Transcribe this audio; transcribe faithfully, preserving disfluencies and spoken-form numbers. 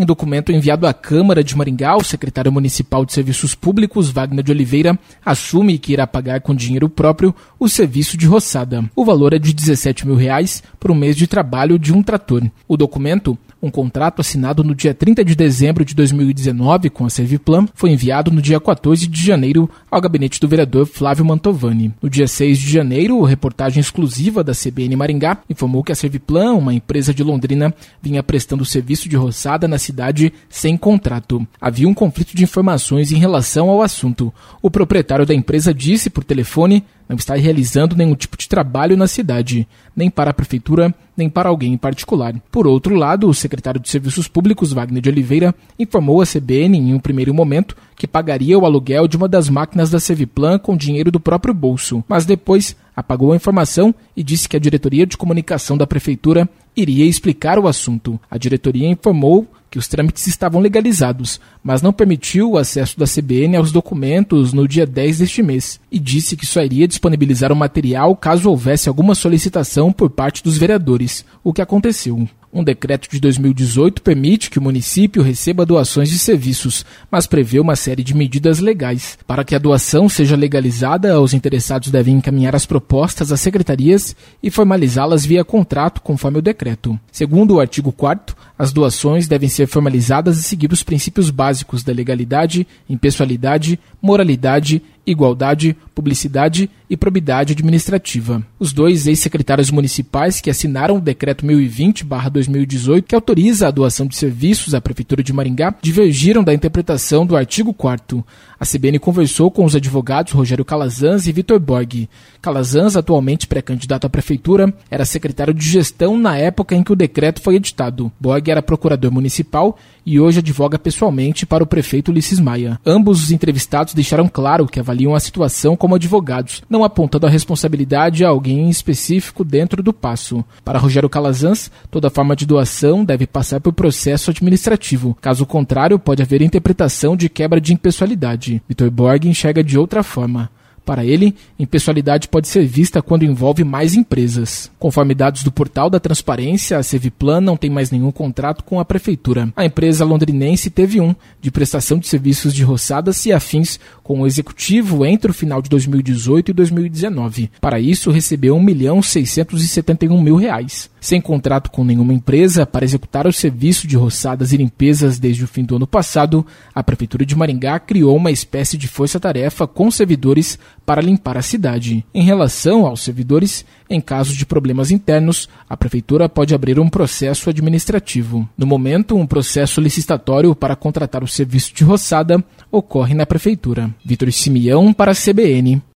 Em documento enviado à Câmara de Maringá, o secretário municipal de Serviços Públicos, Wagner de Oliveira, assume que irá pagar com dinheiro próprio o serviço de roçada. O valor é de dezessete mil reais por um mês de trabalho de um trator. O documento, um contrato assinado no dia trinta de dezembro de dois mil e dezenove com a Serviplan, foi enviado no dia quatorze de janeiro ao gabinete do vereador Flávio Mantovani. No dia seis de janeiro, a reportagem exclusiva da C B N Maringá informou que a Serviplan, uma empresa de Londrina, vinha prestando serviço de roçada na cidade sem contrato. Havia um conflito de informações em relação ao assunto. O proprietário da empresa disse por telefone não estar realizando nenhum tipo de trabalho na cidade, nem para a prefeitura, nem para alguém em particular. Por outro lado, o secretário de Serviços Públicos, Wagner de Oliveira, informou à C B N em um primeiro momento que pagaria o aluguel de uma das máquinas da Serviplan com dinheiro do próprio bolso, mas depois apagou a informação e disse que a diretoria de comunicação da prefeitura iria explicar o assunto. A diretoria informou que os trâmites estavam legalizados, mas não permitiu o acesso da C B N aos documentos no dia dez deste mês e disse que só iria disponibilizar o material caso houvesse alguma solicitação por parte dos vereadores, o que aconteceu. Um decreto de dois mil e dezoito permite que o município receba doações de serviços, mas prevê uma série de medidas legais. Para que a doação seja legalizada, os interessados devem encaminhar as propostas às secretarias e formalizá-las via contrato, conforme o decreto. Segundo o artigo quarto, as doações devem ser formalizadas e seguir os princípios básicos da legalidade, impessoalidade, moralidade, igualdade, publicidade e probidade administrativa. Os dois ex-secretários municipais que assinaram o decreto mil e vinte barra dois mil e dezoito, que autoriza a doação de serviços à Prefeitura de Maringá, divergiram da interpretação do artigo quarto. A C B N conversou com os advogados Rogério Calazans e Vitor Borg. Calazans, atualmente pré-candidato à Prefeitura, era secretário de gestão na época em que o decreto foi editado. Borg era procurador municipal e hoje advoga pessoalmente para o prefeito Ulisses Maia. Ambos os entrevistados deixaram claro que avaliam a situação como advogados, não apontando a responsabilidade a alguém específico dentro do passo. Para Rogério Calazans, toda forma de doação deve passar por processo administrativo. Caso contrário, pode haver interpretação de quebra de impessoalidade. Vitor Borg enxerga de outra forma. Para ele, impessoalidade pode ser vista quando envolve mais empresas. Conforme dados do portal da Transparência, a Serviplan não tem mais nenhum contrato com a Prefeitura. A empresa londrinense teve um, de prestação de serviços de roçadas e afins com o executivo entre o final de dois mil e dezoito e dois mil e dezenove. Para isso, recebeu um milhão seiscentos e setenta e um mil reais. Sem contrato com nenhuma empresa para executar o serviço de roçadas e limpezas desde o fim do ano passado, a Prefeitura de Maringá criou uma espécie de força-tarefa com servidores para limpar a cidade. Em relação aos servidores, em caso de problemas internos, a Prefeitura pode abrir um processo administrativo. No momento, um processo licitatório para contratar o serviço de roçada ocorre na Prefeitura. Vitor Simeão para a C B N.